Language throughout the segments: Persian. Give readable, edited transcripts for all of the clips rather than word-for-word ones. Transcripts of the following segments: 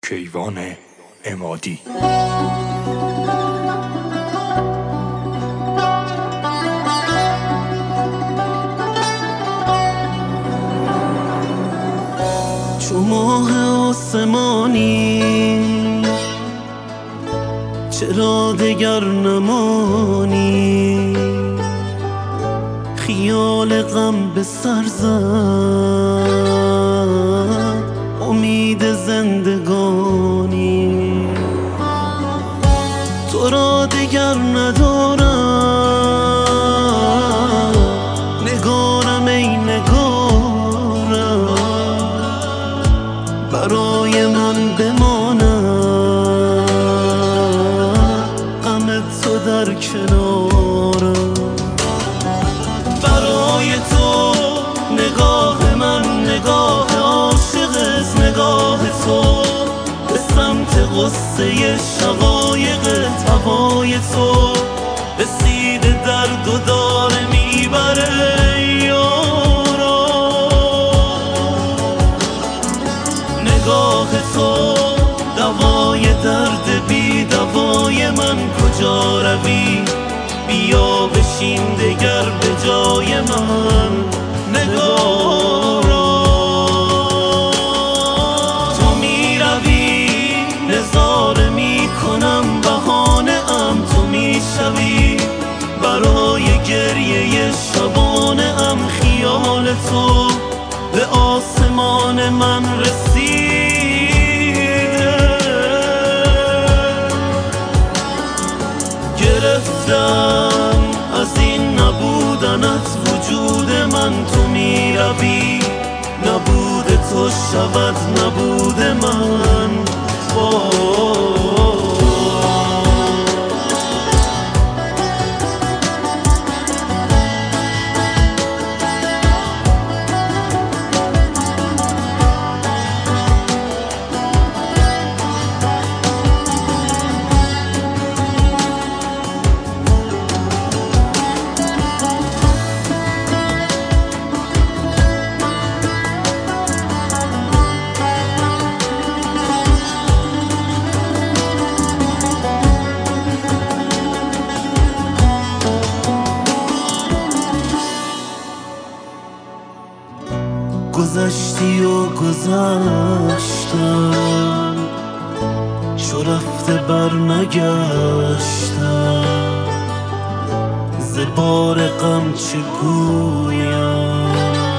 کیوان عمادی. چو ماه آسمانی چرا دگر نمانی، خیال غم به سر زد امید زندگانی. تو را دگر ندارم، نگارم ای نگارم، برای من بماند غم تو در کنارم. برای تو نگاه من نگاه عاشق است، نگاه تو به سمت غصه شقایق هوای تو رسیده درد و داره میبره یارا. نگاه تو دوای درد بی دوای من، کجا روی بیا بشین دگر به جای من. نگارا تو می روی نظاره می کنم، بهانه ام تو می شوی برای گریه شبانه ام. خیال تو به آسمان من رسیده، گرفتم از این نبودنت وجود من. تو می روی نبود تو شود نبود من. گذشتی و گذشتم، چو رفته بر نگشتم، ز بار غم چه گویم،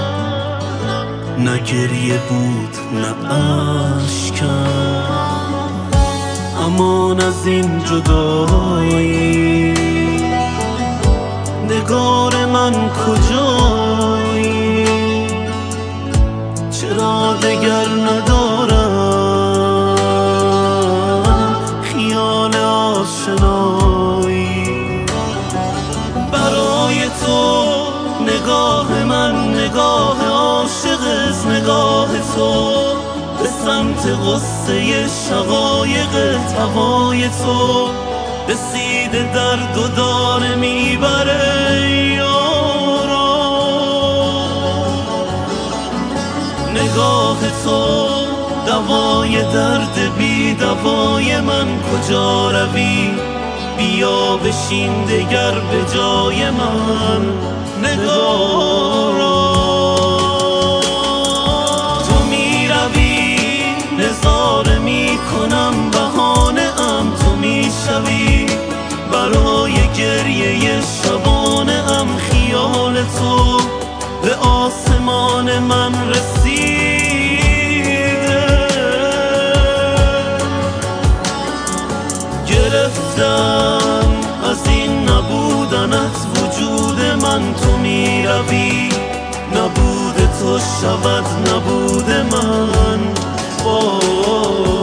نه گریه بود نه اشکم. امان از این جدایی، نگار من کجایی، چرا دگر ندارم خیال آشنایی. برای تو نگاه من نگاه عاشق است، نگاه تو به سمت غصه شقایق هوای تو رسیده درد و داره میبره یارا. نگاه تو دوای درد بی دوای من، کجا روی بیا بشین دگر به جای من. نگارا تو می روی نظاره می کنم، بهانه ام تو می شوی برای گریه شبانه ام. خیال تو به آسمان من رسیده، گرفتم از این نبودنت وجود من. تو می روی نبود تو شود نبود من.